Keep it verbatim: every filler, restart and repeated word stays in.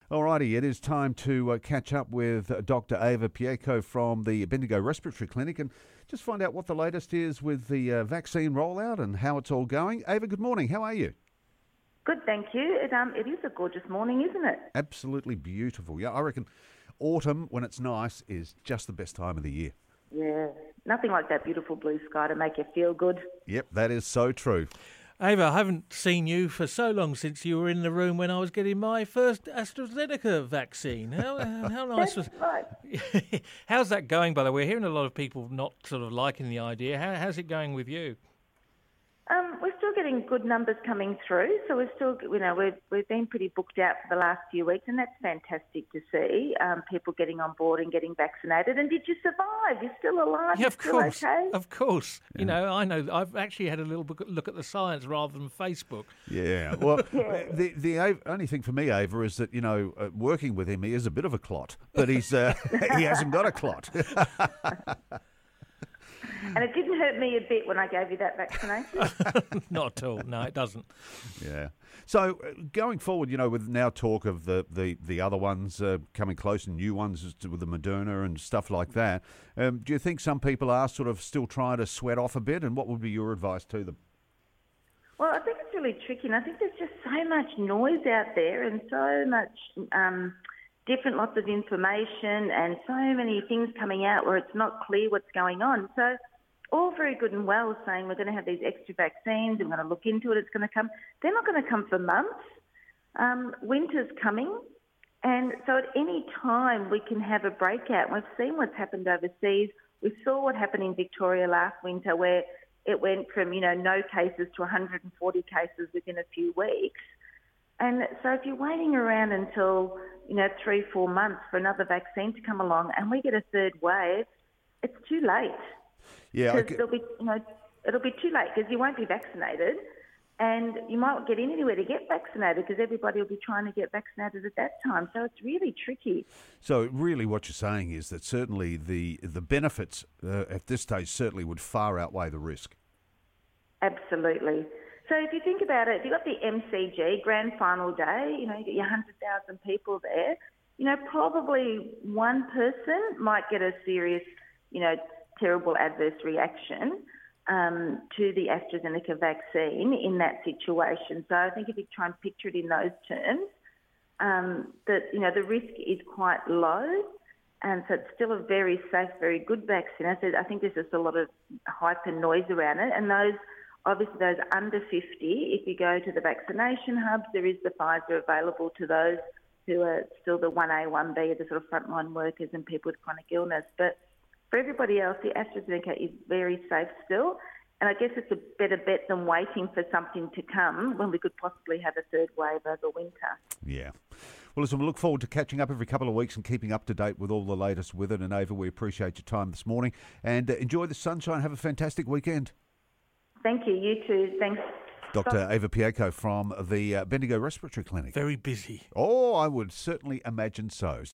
Alrighty, it is time to uh, catch up with uh, Doctor Ava Pieko from the Bendigo Respiratory Clinic and just find out what the latest is with the uh, vaccine rollout and how it's all going. Ava, good morning. How are you? Good, thank you. It, um, it is a gorgeous morning, isn't it? Absolutely beautiful. Yeah, I reckon autumn, when it's nice, is just the best time of the year. Yeah, nothing like that beautiful blue sky to make you feel good. Yep, that is so true. Ava, I haven't seen you for so long since you were in the room when I was getting my first AstraZeneca vaccine. How, how nice was Right. How's that going, by the way? We're hearing a lot of people not sort of liking the idea. How, how's it going with you? Um, we're still getting good numbers coming through, so we're still, you know, we've we've been pretty booked out for the last few weeks, and that's fantastic to see. Um, people getting on board and getting vaccinated. And did you survive? You're still alive. Yeah, of You're course, still okay? of course. Yeah. You know, I know. I've actually had a little look at the science rather than Facebook. Yeah. Well, Yeah. the the only thing for me, Ava, is that you know, uh, working with him, he is a bit of a clot, but he's uh, he hasn't got a clot. And it didn't hurt me a bit when I gave you that vaccination. Not at all. No, it doesn't. Yeah. So uh, going forward, you know, with now talk of the the, the other ones uh, coming close and new ones as to- with the Moderna and stuff like that, um, do you think some people are sort of still trying to sweat off a bit? And what would be your advice to them? Well, I think it's really tricky, and I think there's just so much noise out there and so much um, different lots of information and so many things coming out where it's not clear what's going on. So all very good and well saying we're going to have these extra vaccines, and we're going to look into it, it's going to come. They're not going to come for months. Um, winter's coming, and so at any time we can have a breakout. We've seen what's happened overseas. We saw what happened in Victoria last winter where it went from, you know, no cases to one hundred forty cases within a few weeks. And so if you're waiting around until, you know, three, four months for another vaccine to come along and we get a third wave, it's too late. Yeah, Because I it'll be, you know, it'll be too late because you won't be vaccinated, and you might not get in anywhere to get vaccinated because everybody will be trying to get vaccinated at that time. So it's really tricky. So really what you're saying is that certainly the, the benefits uh, at this stage certainly would far outweigh the risk. Absolutely. So if you think about it, if you've got the M C G, grand final day, you know, you get your one hundred thousand people there, you know, probably one person might get a serious, you know, terrible adverse reaction um, to the AstraZeneca vaccine in that situation. So I think if you try and picture it in those terms, um, that, you know, the risk is quite low, and so it's still a very safe, very good vaccine. I said, I think there's just a lot of hype and noise around it, and those, obviously those under fifty, if you go to the vaccination hubs, there is the Pfizer available to those who are still the one A, one B, the sort of frontline workers and people with chronic illness. But for everybody else, the AstraZeneca is very safe still, and I guess it's a better bet than waiting for something to come when we could possibly have a third wave over winter. Yeah. Well, listen, we look forward to catching up every couple of weeks and keeping up to date with all the latest with it. And Ava, we appreciate your time this morning, and uh, enjoy the sunshine. Have a fantastic weekend. Thank you. You too. Thanks. Doctor Ava Pieko from the uh, Bendigo Respiratory Clinic. Very busy. Oh, I would certainly imagine so.